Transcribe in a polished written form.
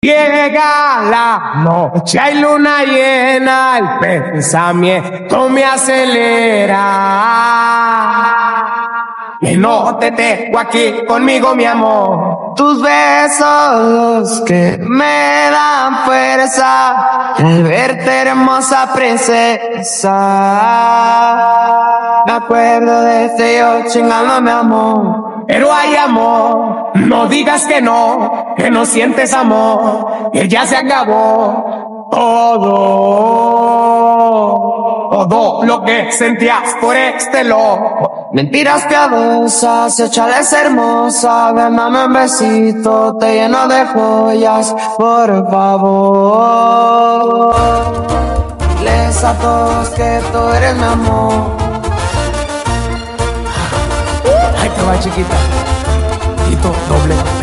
Llega la noche, hay luna llena, el pensamiento me acelera. Que no te tengo aquí conmigo, mi amor. Tus besos que me dan fuerza al verte, hermosa princesa. Me acuerdo de este yo chingándome, amor. Pero hay amor, no digas que no sientes amor, que ya se acabó todo lo que sentías por este loco. Mentiras piadosas, échales hermosa, ven dame un besito, te lleno de joyas, por favor. Les a todos que tú eres mi amor. Ahí te va, chiquita. Quito doble.